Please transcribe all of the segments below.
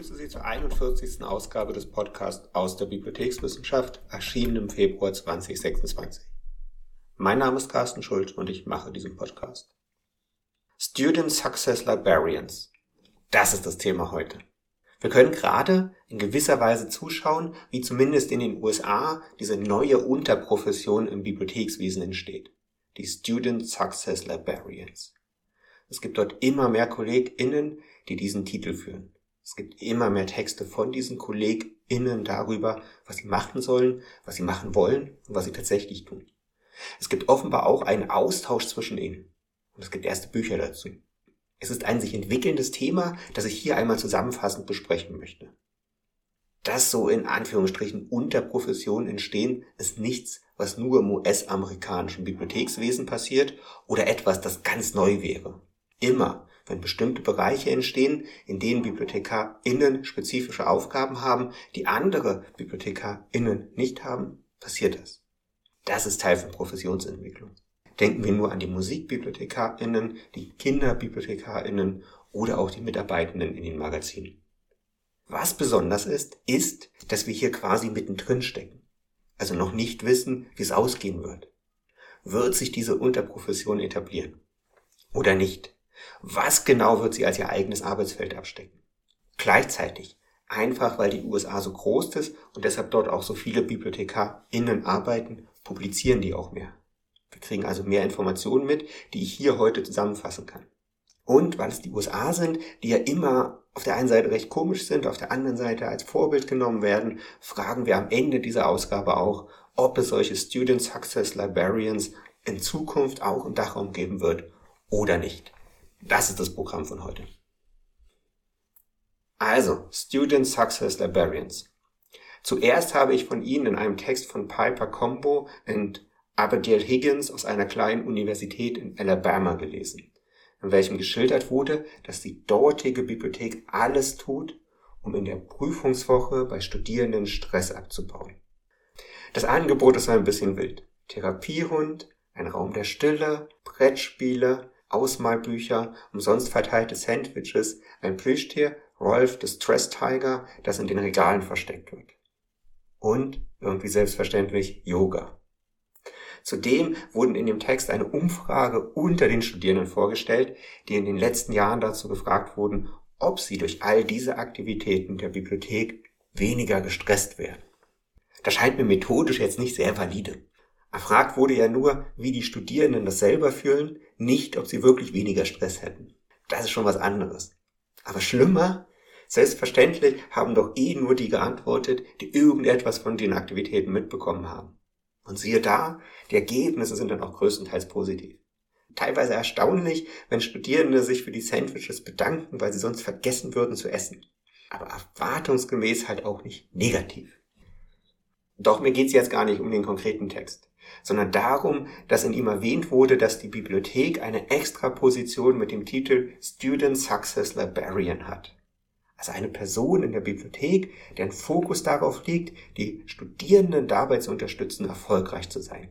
begrüße Sie zur 41. Ausgabe des Podcasts aus der Bibliothekswissenschaft, erschienen im Februar 2026. Mein Name ist Carsten Schulz und ich mache diesen Podcast. Student Success Librarians. Das ist das Thema heute. Wir können gerade in gewisser Weise zuschauen, wie zumindest in den USA diese neue Unterprofession im Bibliothekswesen entsteht. Die Student Success Librarians. Es gibt dort immer mehr KollegInnen, die diesen Titel führen. Es gibt immer mehr Texte von diesen KollegInnen darüber, was sie machen sollen, was sie machen wollen und was sie tatsächlich tun. Es gibt offenbar auch einen Austausch zwischen ihnen. Und es gibt erste Bücher dazu. Es ist ein sich entwickelndes Thema, das ich hier einmal zusammenfassend besprechen möchte. Dass so in Anführungsstrichen Unterprofessionen entstehen, ist nichts, was nur im US-amerikanischen Bibliothekswesen passiert oder etwas, das ganz neu wäre. Immer, wenn bestimmte Bereiche entstehen, in denen BibliothekarInnen spezifische Aufgaben haben, die andere BibliothekarInnen nicht haben, passiert das. Das ist Teil von Professionsentwicklung. Denken wir nur an die MusikbibliothekarInnen, die KinderbibliothekarInnen oder auch die Mitarbeitenden in den Magazinen. Was besonders ist, dass wir hier quasi mittendrin stecken. Also noch nicht wissen, wie es ausgehen wird. Wird sich diese Unterprofession etablieren? Oder nicht? Was genau wird sie als ihr eigenes Arbeitsfeld abstecken? Gleichzeitig, einfach weil die USA so groß ist und deshalb dort auch so viele BibliothekarInnen arbeiten, publizieren die auch mehr. Wir kriegen also mehr Informationen mit, die ich hier heute zusammenfassen kann. Und weil es die USA sind, die ja immer auf der einen Seite recht komisch sind, auf der anderen Seite als Vorbild genommen werden, fragen wir am Ende dieser Ausgabe auch, ob es solche Student Success Librarians in Zukunft auch im Dachraum geben wird oder nicht. Das ist das Programm von heute. Also, Student Success Librarians. Zuerst habe ich von Ihnen in einem Text von Piper Combo und Abigail Higgins aus einer kleinen Universität in Alabama gelesen, in welchem geschildert wurde, dass die dortige Bibliothek alles tut, um in der Prüfungswoche bei Studierenden Stress abzubauen. Das Angebot ist ein bisschen wild. Therapiehund, ein Raum der Stille, Brettspiele, Ausmalbücher, umsonst verteilte Sandwiches, ein Plüschtier, Rolf, das Stress Tiger, das in den Regalen versteckt wird. Und, irgendwie selbstverständlich, Yoga. Zudem wurden in dem Text eine Umfrage unter den Studierenden vorgestellt, die in den letzten Jahren dazu gefragt wurden, ob sie durch all diese Aktivitäten der Bibliothek weniger gestresst werden. Das scheint mir methodisch jetzt nicht sehr valide. Erfragt wurde ja nur, wie die Studierenden das selber fühlen, nicht, ob sie wirklich weniger Stress hätten. Das ist schon was anderes. Aber schlimmer, selbstverständlich haben doch nur die geantwortet, die irgendetwas von den Aktivitäten mitbekommen haben. Und siehe da, die Ergebnisse sind dann auch größtenteils positiv. Teilweise erstaunlich, wenn Studierende sich für die Sandwiches bedanken, weil sie sonst vergessen würden zu essen. Aber erwartungsgemäß halt auch nicht negativ. Doch mir geht's jetzt gar nicht um den konkreten Text, sondern darum, dass in ihm erwähnt wurde, dass die Bibliothek eine Extraposition mit dem Titel Student Success Librarian hat. Also eine Person in der Bibliothek, deren Fokus darauf liegt, die Studierenden dabei zu unterstützen, erfolgreich zu sein.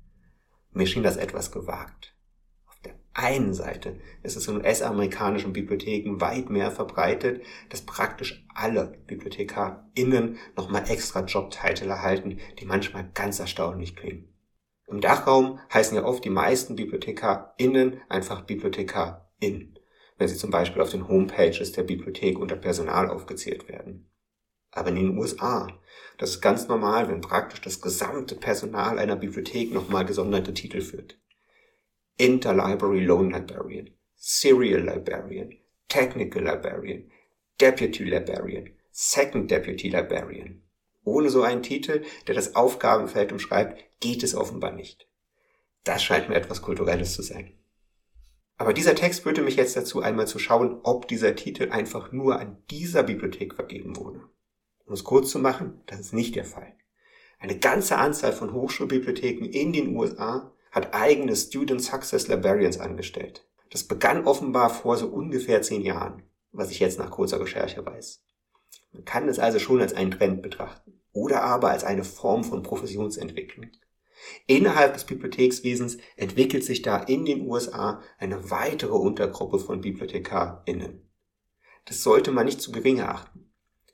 Mir schien das etwas gewagt. Auf der einen Seite ist es in US-amerikanischen Bibliotheken weit mehr verbreitet, dass praktisch alle BibliothekarInnen nochmal extra Jobtitel erhalten, die manchmal ganz erstaunlich klingen. Im Dachraum heißen ja oft die meisten BibliothekarInnen einfach BibliothekarIn, wenn sie zum Beispiel auf den Homepages der Bibliothek unter Personal aufgezählt werden. Aber in den USA, das ist ganz normal, wenn praktisch das gesamte Personal einer Bibliothek nochmal gesonderte Titel führt. Interlibrary Loan Librarian, Serial Librarian, Technical Librarian, Deputy Librarian, Second Deputy Librarian. Ohne so einen Titel, der das Aufgabenfeld umschreibt, geht es offenbar nicht. Das scheint mir etwas Kulturelles zu sein. Aber dieser Text führte mich jetzt dazu, einmal zu schauen, ob dieser Titel einfach nur an dieser Bibliothek vergeben wurde. Um es kurz zu machen, das ist nicht der Fall. Eine ganze Anzahl von Hochschulbibliotheken in den USA hat eigene Student Success Librarians angestellt. Das begann offenbar vor so ungefähr 10 Jahren, was ich jetzt nach kurzer Recherche weiß. Man kann es also schon als einen Trend betrachten oder aber als eine Form von Professionsentwicklung. Innerhalb des Bibliothekswesens entwickelt sich da in den USA eine weitere Untergruppe von BibliothekarInnen. Das sollte man nicht zu gering erachten.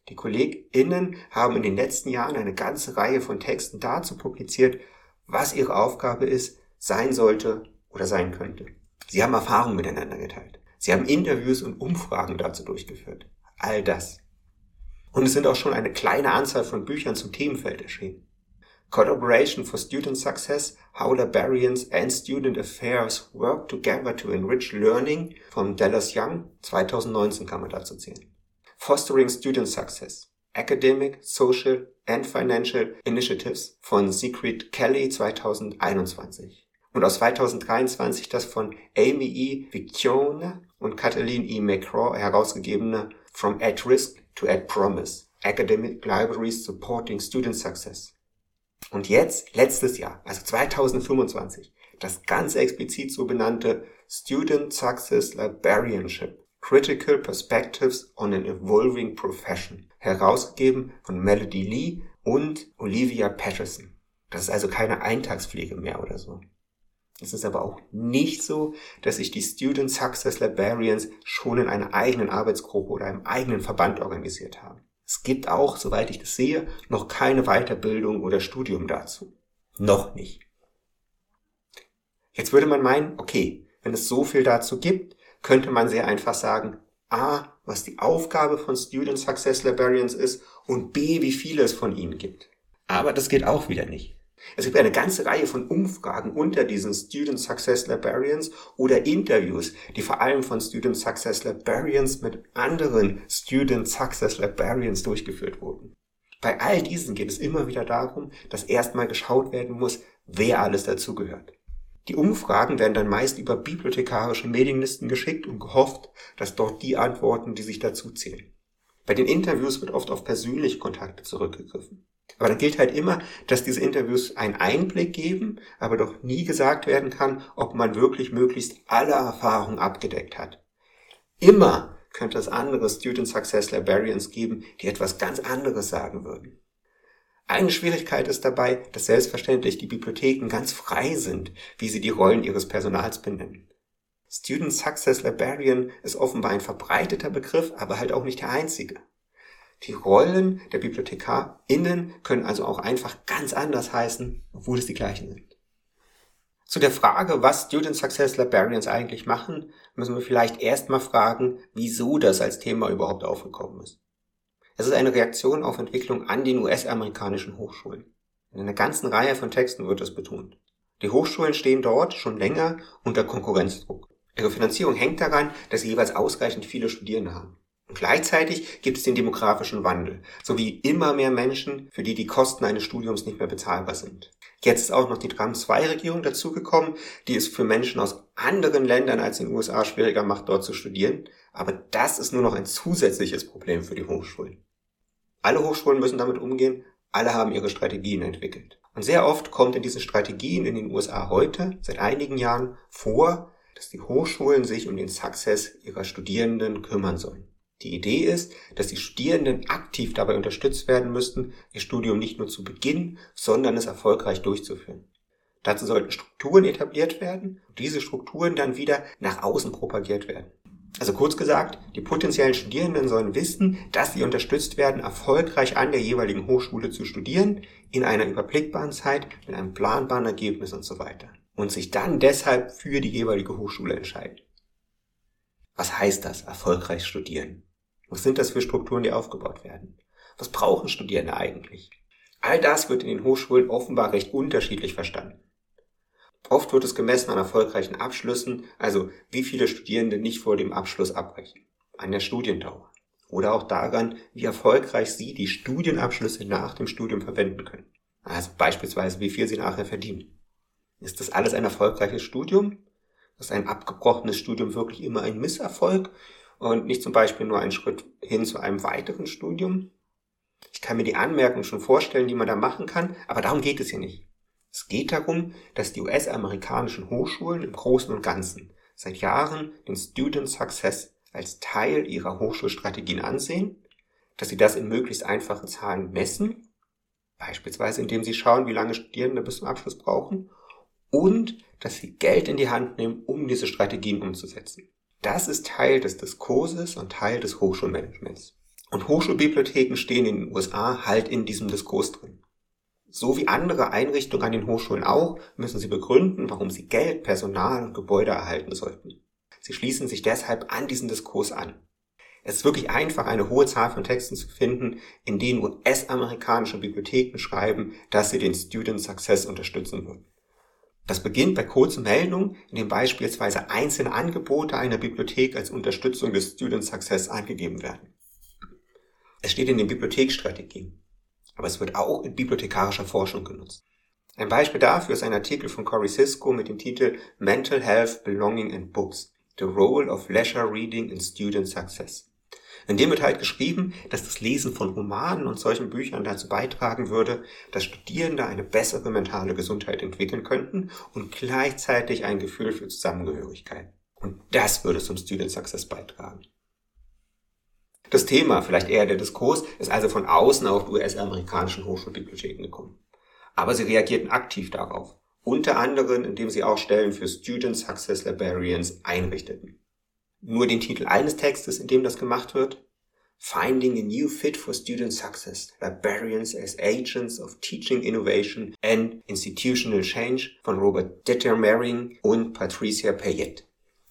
Die KollegInnen haben in den letzten Jahren eine ganze Reihe von Texten dazu publiziert, was ihre Aufgabe ist, sein sollte oder sein könnte. Sie haben Erfahrungen miteinander geteilt. Sie haben Interviews und Umfragen dazu durchgeführt. All das. Und es sind auch schon eine kleine Anzahl von Büchern zum Themenfeld erschienen. Collaboration for Student Success, How Librarians and Student Affairs Work Together to Enrich Learning von Dallas Young, 2019 kann man dazu zählen. Fostering Student Success, Academic, Social and Financial Initiatives von Siegfried Kelly, 2021. Und aus 2023 das von Amy E. Vicchione und Kathleen E. McCraw herausgegebene From At Risk to At Promise, Academic Libraries Supporting Student Success. Und jetzt, letztes Jahr, also 2025, das ganz explizit so benannte Student Success Librarianship, Critical Perspectives on an Evolving Profession, herausgegeben von Melody Lee und Olivia Patterson. Das ist also keine Eintagspflege mehr oder so. Es ist aber auch nicht so, dass sich die Student Success Librarians schon in einer eigenen Arbeitsgruppe oder einem eigenen Verband organisiert haben. Es gibt auch, soweit ich das sehe, noch keine Weiterbildung oder Studium dazu. Noch nicht. Jetzt würde man meinen, okay, wenn es so viel dazu gibt, könnte man sehr einfach sagen, A, was die Aufgabe von Student Success Librarians ist und B, wie viele es von ihnen gibt. Aber das geht auch wieder nicht. Es gibt eine ganze Reihe von Umfragen unter diesen Student Success Librarians oder Interviews, die vor allem von Student Success Librarians mit anderen Student Success Librarians durchgeführt wurden. Bei all diesen geht es immer wieder darum, dass erstmal geschaut werden muss, wer alles dazugehört. Die Umfragen werden dann meist über bibliothekarische Mailinglisten geschickt und gehofft, dass dort die antworten, die sich dazu zählen. Bei den Interviews wird oft auf persönliche Kontakte zurückgegriffen. Aber dann gilt halt immer, dass diese Interviews einen Einblick geben, aber doch nie gesagt werden kann, ob man wirklich möglichst alle Erfahrungen abgedeckt hat. Immer könnte es andere Student Success Librarians geben, die etwas ganz anderes sagen würden. Eine Schwierigkeit ist dabei, dass selbstverständlich die Bibliotheken ganz frei sind, wie sie die Rollen ihres Personals benennen. Student Success Librarian ist offenbar ein verbreiteter Begriff, aber halt auch nicht der einzige. Die Rollen der BibliothekarInnen können also auch einfach ganz anders heißen, obwohl es die gleichen sind. Zu der Frage, was Student Success Librarians eigentlich machen, müssen wir vielleicht erstmal fragen, wieso das als Thema überhaupt aufgekommen ist. Es ist eine Reaktion auf Entwicklung an den US-amerikanischen Hochschulen. In einer ganzen Reihe von Texten wird das betont. Die Hochschulen stehen dort schon länger unter Konkurrenzdruck. Ihre Finanzierung hängt daran, dass sie jeweils ausreichend viele Studierende haben. Und gleichzeitig gibt es den demografischen Wandel, sowie immer mehr Menschen, für die die Kosten eines Studiums nicht mehr bezahlbar sind. Jetzt ist auch noch die Trump-2-Regierung dazugekommen, die es für Menschen aus anderen Ländern als den USA schwieriger macht, dort zu studieren. Aber das ist nur noch ein zusätzliches Problem für die Hochschulen. Alle Hochschulen müssen damit umgehen, alle haben ihre Strategien entwickelt. Und sehr oft kommt in diesen Strategien in den USA heute, seit einigen Jahren, vor, dass die Hochschulen sich um den Success ihrer Studierenden kümmern sollen. Die Idee ist, dass die Studierenden aktiv dabei unterstützt werden müssten, ihr Studium nicht nur zu beginnen, sondern es erfolgreich durchzuführen. Dazu sollten Strukturen etabliert werden und diese Strukturen dann wieder nach außen propagiert werden. Also kurz gesagt, die potenziellen Studierenden sollen wissen, dass sie unterstützt werden, erfolgreich an der jeweiligen Hochschule zu studieren, in einer überblickbaren Zeit, mit einem planbaren Ergebnis und so weiter. Und sich dann deshalb für die jeweilige Hochschule entscheiden. Was heißt das, erfolgreich studieren? Was sind das für Strukturen, die aufgebaut werden? Was brauchen Studierende eigentlich? All das wird in den Hochschulen offenbar recht unterschiedlich verstanden. Oft wird es gemessen an erfolgreichen Abschlüssen, also wie viele Studierende nicht vor dem Abschluss abbrechen, an der Studiendauer oder auch daran, wie erfolgreich sie die Studienabschlüsse nach dem Studium verwenden können. Also beispielsweise, wie viel sie nachher verdienen. Ist das alles ein erfolgreiches Studium? Ist ein abgebrochenes Studium wirklich immer ein Misserfolg und nicht zum Beispiel nur ein Schritt hin zu einem weiteren Studium? Ich kann mir die Anmerkungen schon vorstellen, die man da machen kann, aber darum geht es hier nicht. Es geht darum, dass die US-amerikanischen Hochschulen im Großen und Ganzen seit Jahren den Student Success als Teil ihrer Hochschulstrategien ansehen, dass sie das in möglichst einfachen Zahlen messen, beispielsweise indem sie schauen, wie lange Studierende bis zum Abschluss brauchen, und dass sie Geld in die Hand nehmen, um diese Strategien umzusetzen. Das ist Teil des Diskurses und Teil des Hochschulmanagements. Und Hochschulbibliotheken stehen in den USA halt in diesem Diskurs drin. So wie andere Einrichtungen an den Hochschulen auch, müssen sie begründen, warum sie Geld, Personal und Gebäude erhalten sollten. Sie schließen sich deshalb an diesen Diskurs an. Es ist wirklich einfach, eine hohe Zahl von Texten zu finden, in denen US-amerikanische Bibliotheken schreiben, dass sie den Student Success unterstützen würden. Das beginnt bei kurzen Meldungen, in denen beispielsweise einzelne Angebote einer Bibliothek als Unterstützung des Student Success angegeben werden. Es steht in den Bibliotheksstrategien, aber es wird auch in bibliothekarischer Forschung genutzt. Ein Beispiel dafür ist ein Artikel von Cory Sisko mit dem Titel Mental Health, Belonging and Books – The Role of Leisure Reading in Student Success. In dem wird halt geschrieben, dass das Lesen von Romanen und solchen Büchern dazu beitragen würde, dass Studierende eine bessere mentale Gesundheit entwickeln könnten und gleichzeitig ein Gefühl für Zusammengehörigkeit. Und das würde zum Student Success beitragen. Das Thema, vielleicht eher der Diskurs, ist also von außen auf die US-amerikanischen Hochschulbibliotheken gekommen. Aber sie reagierten aktiv darauf, unter anderem indem sie auch Stellen für Student Success Librarians einrichteten. Nur den Titel eines Textes, in dem das gemacht wird: Finding a New Fit for Student Success, Librarians as Agents of Teaching Innovation and Institutional Change von Robert Determering und Patricia Payette.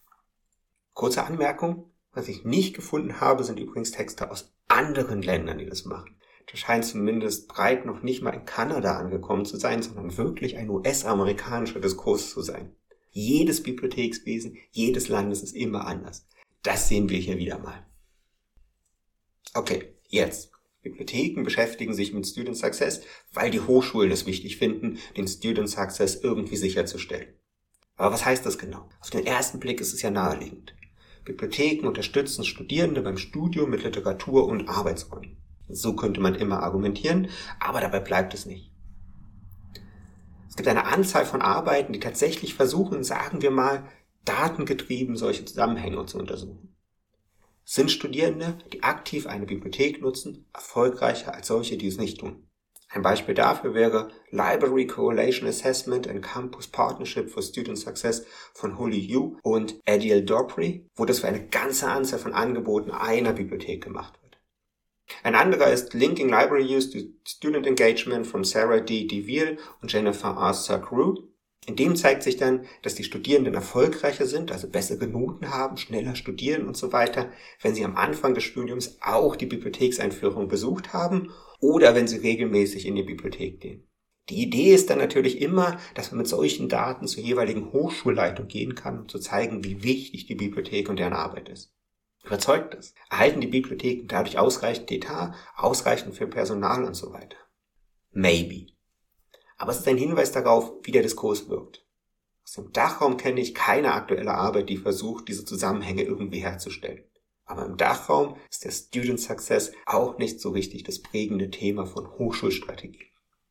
Kurze Anmerkung: Was ich nicht gefunden habe, sind übrigens Texte aus anderen Ländern, die das machen. Das scheint zumindest breit noch nicht mal in Kanada angekommen zu sein, sondern wirklich ein US-amerikanischer Diskurs zu sein. Jedes Bibliothekswesen, jedes Landes ist immer anders. Das sehen wir hier wieder mal. Okay, jetzt. Bibliotheken beschäftigen sich mit Student Success, weil die Hochschulen es wichtig finden, den Student Success irgendwie sicherzustellen. Aber was heißt das genau? Auf den ersten Blick ist es ja naheliegend. Bibliotheken unterstützen Studierende beim Studium mit Literatur und Arbeitsräumen. So könnte man immer argumentieren, aber dabei bleibt es nicht. Es gibt eine Anzahl von Arbeiten, die tatsächlich versuchen, sagen wir mal, datengetrieben solche Zusammenhänge zu untersuchen. Sind Studierende, die aktiv eine Bibliothek nutzen, erfolgreicher als solche, die es nicht tun? Ein Beispiel dafür wäre Library Correlation Assessment and Campus Partnership for Student Success von Holly Yu und Adil Dobry, wo das für eine ganze Anzahl von Angeboten einer Bibliothek gemacht wird. Ein anderer ist Linking Library Use to Student Engagement von Sarah D. DeVille und Jennifer R. Sakru. In dem zeigt sich dann, dass die Studierenden erfolgreicher sind, also bessere Noten haben, schneller studieren und so weiter, wenn sie am Anfang des Studiums auch die Bibliothekseinführung besucht haben oder wenn sie regelmäßig in die Bibliothek gehen. Die Idee ist dann natürlich immer, dass man mit solchen Daten zur jeweiligen Hochschulleitung gehen kann, um zu zeigen, wie wichtig die Bibliothek und deren Arbeit ist. Überzeugt das? Erhalten die Bibliotheken dadurch ausreichend Etat, ausreichend für Personal und so weiter? Maybe. Aber es ist ein Hinweis darauf, wie der Diskurs wirkt. Aus dem Dachraum kenne ich keine aktuelle Arbeit, die versucht, diese Zusammenhänge irgendwie herzustellen. Aber im Dachraum ist der Student Success auch nicht so richtig das prägende Thema von Hochschulstrategie.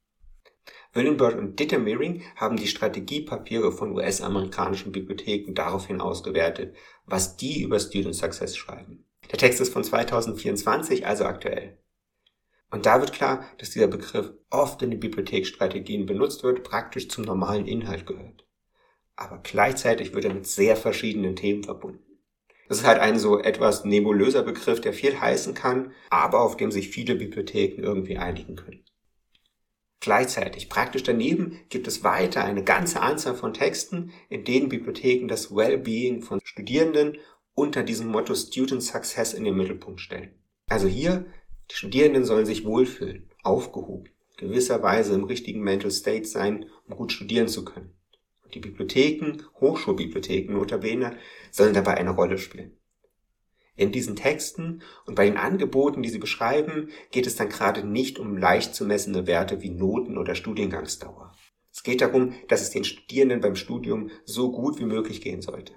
Willenberg und Determering haben die Strategiepapiere von US-amerikanischen Bibliotheken daraufhin ausgewertet, was die über Student Success schreiben. Der Text ist von 2024, also aktuell. Und da wird klar, dass dieser Begriff oft in den Bibliotheksstrategien benutzt wird, praktisch zum normalen Inhalt gehört. Aber gleichzeitig wird er mit sehr verschiedenen Themen verbunden. Das ist halt ein so etwas nebulöser Begriff, der viel heißen kann, aber auf dem sich viele Bibliotheken irgendwie einigen können. Gleichzeitig, praktisch daneben, gibt es weiter eine ganze Anzahl von Texten, in denen Bibliotheken das Wellbeing von Studierenden unter diesem Motto Student Success in den Mittelpunkt stellen. Also hier, die Studierenden sollen sich wohlfühlen, aufgehoben, gewisserweise im richtigen Mental State sein, um gut studieren zu können. Und die Bibliotheken, Hochschulbibliotheken notabene, sollen dabei eine Rolle spielen. In diesen Texten und bei den Angeboten, die sie beschreiben, geht es dann gerade nicht um leicht zu messende Werte wie Noten oder Studiengangsdauer. Es geht darum, dass es den Studierenden beim Studium so gut wie möglich gehen sollte.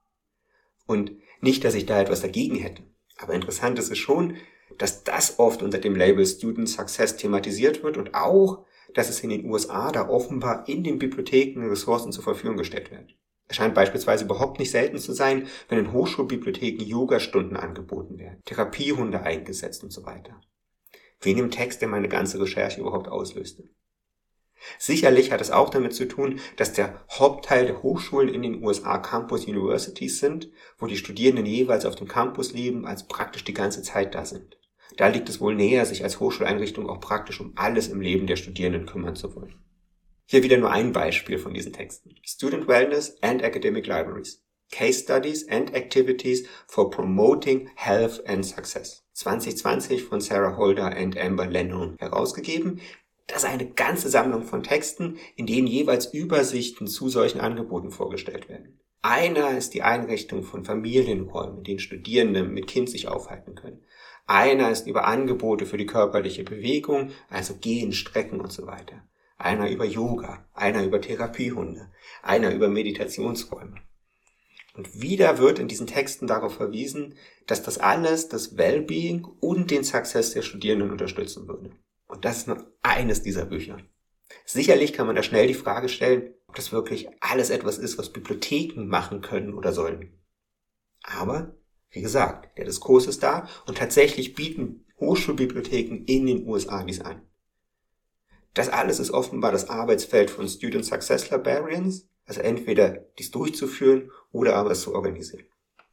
Und nicht, dass ich da etwas dagegen hätte. Aber interessant ist es schon, dass das oft unter dem Label Student Success thematisiert wird und auch, dass es in den USA da offenbar in den Bibliotheken Ressourcen zur Verfügung gestellt werden. Es scheint beispielsweise überhaupt nicht selten zu sein, wenn in Hochschulbibliotheken Yogastunden angeboten werden, Therapiehunde eingesetzt und so weiter. Wie in dem Text, der meine ganze Recherche überhaupt auslöste. Sicherlich hat es auch damit zu tun, dass der Hauptteil der Hochschulen in den USA Campus Universities sind, wo die Studierenden jeweils auf dem Campus leben, als praktisch die ganze Zeit da sind. Da liegt es wohl näher, sich als Hochschuleinrichtung auch praktisch um alles im Leben der Studierenden kümmern zu wollen. Hier wieder nur ein Beispiel von diesen Texten. Student Wellness and Academic Libraries. Case Studies and Activities for Promoting Health and Success. 2020 von Sarah Holder und Amber Lennon herausgegeben. Das ist eine ganze Sammlung von Texten, in denen jeweils Übersichten zu solchen Angeboten vorgestellt werden. Einer ist die Einrichtung von Familienräumen, in denen Studierende mit Kind sich aufhalten können. Einer ist über Angebote für die körperliche Bewegung, also Gehen, Strecken und so weiter. Einer über Yoga, einer über Therapiehunde, einer über Meditationsräume. Und wieder wird in diesen Texten darauf verwiesen, dass das alles das Wellbeing und den Success der Studierenden unterstützen würde. Und das ist nur eines dieser Bücher. Sicherlich kann man da schnell die Frage stellen, ob das wirklich alles etwas ist, was Bibliotheken machen können oder sollen. Aber, wie gesagt, der Diskurs ist da und tatsächlich bieten Hochschulbibliotheken in den USA dies an. Das alles ist offenbar das Arbeitsfeld von Student Success Librarians, also entweder dies durchzuführen oder aber es zu organisieren.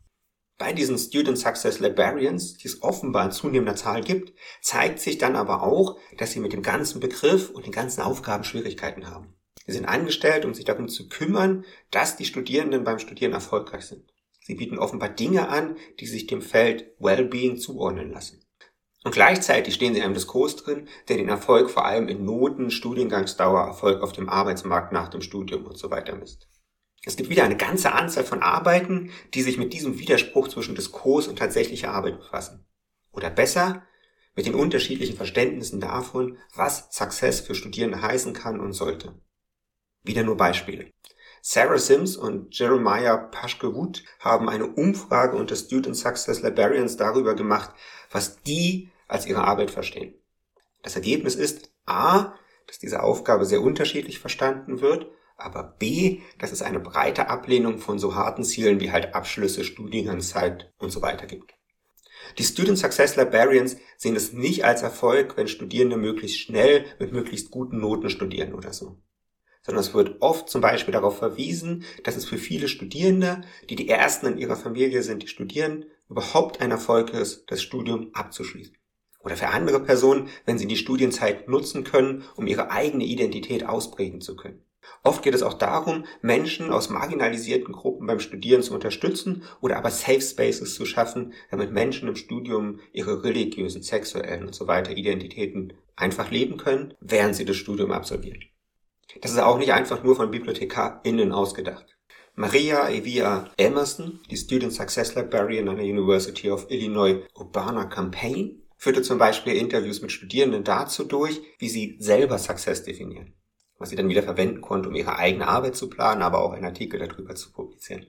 Bei diesen Student Success Librarians, die es offenbar in zunehmender Zahl gibt, zeigt sich dann aber auch, dass sie mit dem ganzen Begriff und den ganzen Aufgaben Schwierigkeiten haben. Sie sind angestellt, um sich darum zu kümmern, dass die Studierenden beim Studieren erfolgreich sind. Sie bieten offenbar Dinge an, die sich dem Feld Wellbeing zuordnen lassen. Und gleichzeitig stehen sie in einem Diskurs drin, der den Erfolg vor allem in Noten, Studiengangsdauer, Erfolg auf dem Arbeitsmarkt nach dem Studium und so weiter misst. Es gibt wieder eine ganze Anzahl von Arbeiten, die sich mit diesem Widerspruch zwischen Diskurs und tatsächlicher Arbeit befassen. Oder besser, mit den unterschiedlichen Verständnissen davon, was Success für Studierende heißen kann und sollte. Wieder nur Beispiele. Sarah Sims und Jeremiah Paschke-Wood haben eine Umfrage unter Student Success Librarians darüber gemacht, was die als ihre Arbeit verstehen. Das Ergebnis ist A, dass diese Aufgabe sehr unterschiedlich verstanden wird, aber B, dass es eine breite Ablehnung von so harten Zielen wie halt Abschlüsse, Studiengangszeit und so weiter gibt. Die Student Success Librarians sehen es nicht als Erfolg, wenn Studierende möglichst schnell mit möglichst guten Noten studieren oder so. Sondern es wird oft zum Beispiel darauf verwiesen, dass es für viele Studierende, die die Ersten in ihrer Familie sind, die studieren, überhaupt ein Erfolg ist, das Studium abzuschließen. Oder für andere Personen, wenn sie die Studienzeit nutzen können, um ihre eigene Identität ausprägen zu können. Oft geht es auch darum, Menschen aus marginalisierten Gruppen beim Studieren zu unterstützen oder aber Safe Spaces zu schaffen, damit Menschen im Studium ihre religiösen, sexuellen und so weiter Identitäten einfach leben können, während sie das Studium absolvieren. Das ist auch nicht einfach nur von BibliothekarInnen ausgedacht. Maria Evia Emerson, die Student Success Librarian an der University of Illinois Urbana-Champaign, führte zum Beispiel Interviews mit Studierenden dazu durch, wie sie selber Success definieren, was sie dann wieder verwenden konnte, um ihre eigene Arbeit zu planen, aber auch einen Artikel darüber zu publizieren.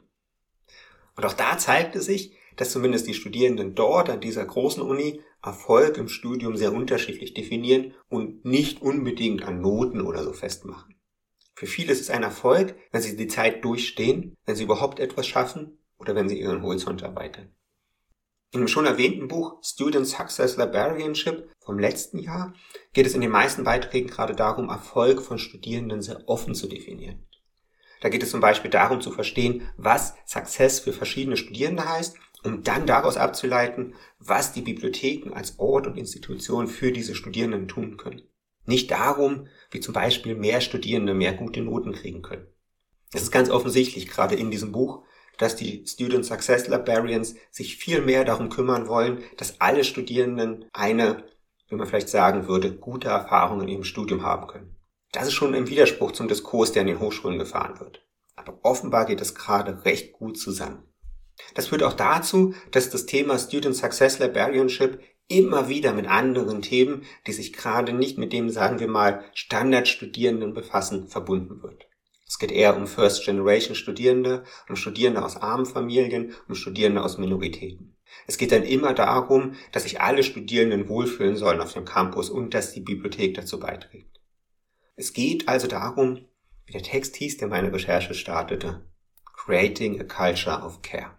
Und auch da zeigte sich, dass zumindest die Studierenden dort an dieser großen Uni Erfolg im Studium sehr unterschiedlich definieren und nicht unbedingt an Noten oder so festmachen. Für viele ist es ein Erfolg, wenn sie die Zeit durchstehen, wenn sie überhaupt etwas schaffen oder wenn sie ihren Horizont erweitern. In dem schon erwähnten Buch Student Success Librarianship vom letzten Jahr geht es in den meisten Beiträgen gerade darum, Erfolg von Studierenden sehr offen zu definieren. Da geht es zum Beispiel darum zu verstehen, was Success für verschiedene Studierende heißt, um dann daraus abzuleiten, was die Bibliotheken als Ort und Institution für diese Studierenden tun können. Nicht darum, wie zum Beispiel mehr Studierende mehr gute Noten kriegen können. Es ist ganz offensichtlich, gerade in diesem Buch, dass die Student Success Librarians sich viel mehr darum kümmern wollen, dass alle Studierenden eine, wie man vielleicht sagen würde, gute Erfahrung in ihrem Studium haben können. Das ist schon im Widerspruch zum Diskurs, der an den Hochschulen gefahren wird. Aber offenbar geht es gerade recht gut zusammen. Das führt auch dazu, dass das Thema Student Success Librarianship immer wieder mit anderen Themen, die sich gerade nicht mit dem, sagen wir mal, Standardstudierenden befassen, verbunden wird. Es geht eher um First-Generation-Studierende, um Studierende aus armen Familien, um Studierende aus Minoritäten. Es geht dann immer darum, dass sich alle Studierenden wohlfühlen sollen auf dem Campus und dass die Bibliothek dazu beiträgt. Es geht also darum, wie der Text hieß, der meine Recherche startete, Creating a Culture of Care.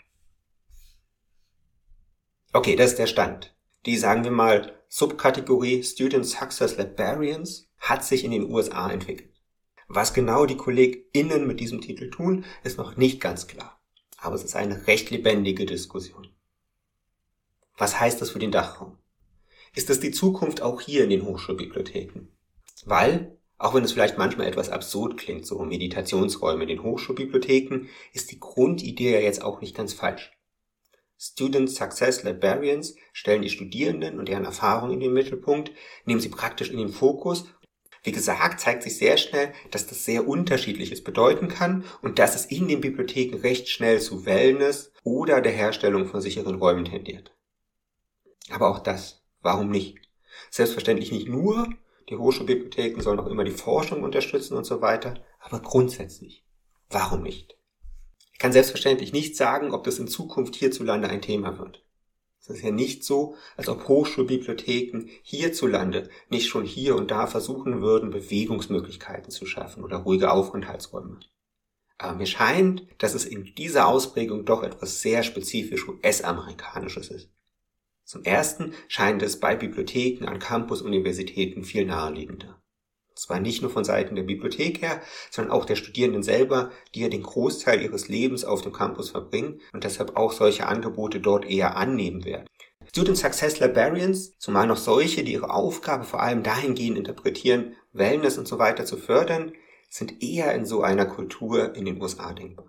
Okay, das ist der Stand. Die, sagen wir mal, Subkategorie Student Success Librarians hat sich in den USA entwickelt. Was genau die KollegInnen mit diesem Titel tun, ist noch nicht ganz klar. Aber es ist eine recht lebendige Diskussion. Was heißt das für den Dachraum? ist das die Zukunft auch hier in den Hochschulbibliotheken. Weil, auch wenn es vielleicht manchmal etwas absurd klingt, so Meditationsräume in den Hochschulbibliotheken, ist die Grundidee ja jetzt auch nicht ganz falsch. Student Success Librarians stellen die Studierenden und deren Erfahrungen in den Mittelpunkt, nehmen sie praktisch in den Fokus. Wie gesagt, zeigt sich sehr schnell, dass das sehr Unterschiedliches bedeuten kann und dass es in den Bibliotheken recht schnell zu Wellness oder der Herstellung von sicheren Räumen tendiert. Aber auch das, warum nicht? Selbstverständlich nicht nur, die Hochschulbibliotheken sollen auch immer die Forschung unterstützen und so weiter, aber grundsätzlich, warum nicht? Ich kann selbstverständlich nicht sagen, ob das in Zukunft hierzulande ein Thema wird. Es ist ja nicht so, als ob Hochschulbibliotheken hierzulande nicht schon hier und da versuchen würden, Bewegungsmöglichkeiten zu schaffen oder ruhige Aufenthaltsräume. Aber mir scheint, dass es in dieser Ausprägung doch etwas sehr spezifisch US-amerikanisches ist. Zum Ersten scheint es bei Bibliotheken an Campus-Universitäten viel naheliegender. Zwar nicht nur von Seiten der Bibliothek her, sondern auch der Studierenden selber, die ja den Großteil ihres Lebens auf dem Campus verbringen und deshalb auch solche Angebote dort eher annehmen werden. Student Success Librarians, zumal noch solche, die ihre Aufgabe vor allem dahingehend interpretieren, Wellness und so weiter zu fördern, sind eher in so einer Kultur in den USA denkbar.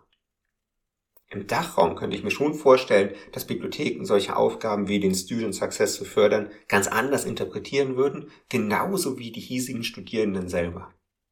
Im Dachraum könnte ich mir schon vorstellen, dass Bibliotheken solche Aufgaben wie den Student Success zu fördern ganz anders interpretieren würden, genauso wie die hiesigen Studierenden selber.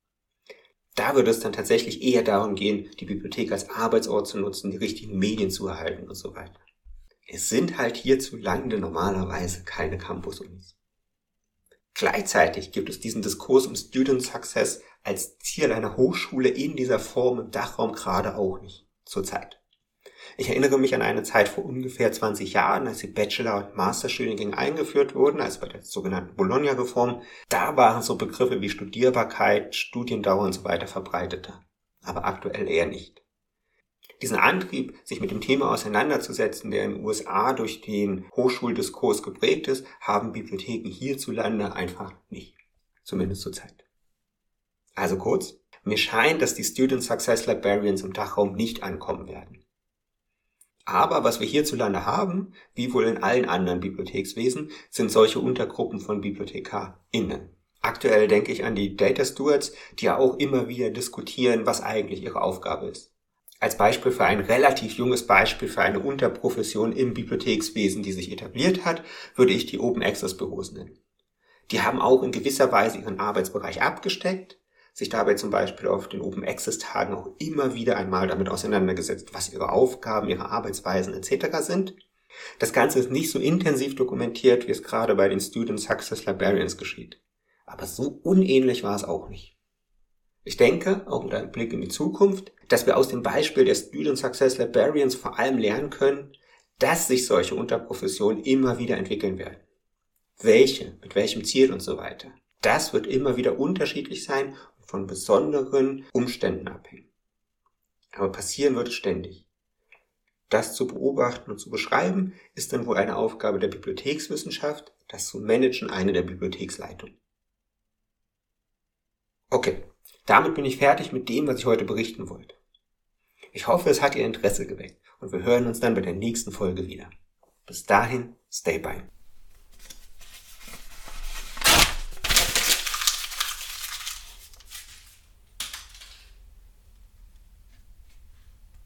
Da würde es dann tatsächlich eher darum gehen, die Bibliothek als Arbeitsort zu nutzen, die richtigen Medien zu erhalten und so weiter. Es sind halt hierzulande normalerweise keine Campus-Unis. Gleichzeitig gibt es diesen Diskurs um Student Success als Ziel einer Hochschule in dieser Form im Dachraum gerade auch nicht, zurzeit. Ich erinnere mich an eine Zeit vor ungefähr 20 Jahren, als die Bachelor- und Masterstudiengänge eingeführt wurden, also bei der sogenannten Bologna-Reform. Da waren so Begriffe wie Studierbarkeit, Studiendauer und so weiter verbreiteter. Aber aktuell eher nicht. Diesen Antrieb, sich mit dem Thema auseinanderzusetzen, der in den USA durch den Hochschuldiskurs geprägt ist, haben Bibliotheken hierzulande einfach nicht. Zumindest zurzeit. Also kurz, mir scheint, dass die Student Success Librarians im Dachraum nicht ankommen werden. Aber was wir hierzulande haben, wie wohl in allen anderen Bibliothekswesen, sind solche Untergruppen von BibliothekarInnen. Aktuell denke ich an die Data Stewards, die ja auch immer wieder diskutieren, was eigentlich ihre Aufgabe ist. Als Beispiel für ein relativ junges Beispiel für eine Unterprofession im Bibliothekswesen, die sich etabliert hat, würde ich die Open Access Büros nennen. Die haben auch in gewisser Weise ihren Arbeitsbereich abgesteckt, sich dabei zum Beispiel auf den Open Access Tagen auch immer wieder einmal damit auseinandergesetzt, was ihre Aufgaben, ihre Arbeitsweisen etc. sind. Das Ganze ist nicht so intensiv dokumentiert, wie es gerade bei den Student Success Librarians geschieht. Aber so unähnlich war es auch nicht. Ich denke, auch mit einem Blick in die Zukunft, dass wir aus dem Beispiel der Student Success Librarians vor allem lernen können, dass sich solche Unterprofessionen immer wieder entwickeln werden. Welche, mit welchem Ziel und so weiter. Das wird immer wieder unterschiedlich sein und von besonderen Umständen abhängen. Aber passieren wird es ständig. Das zu beobachten und zu beschreiben, ist dann wohl eine Aufgabe der Bibliothekswissenschaft, das zu managen eine der Bibliotheksleitung. Okay, damit bin ich fertig mit dem, was ich heute berichten wollte. Ich hoffe, es hat Ihr Interesse geweckt und wir hören uns dann bei der nächsten Folge wieder. Bis dahin, stay by.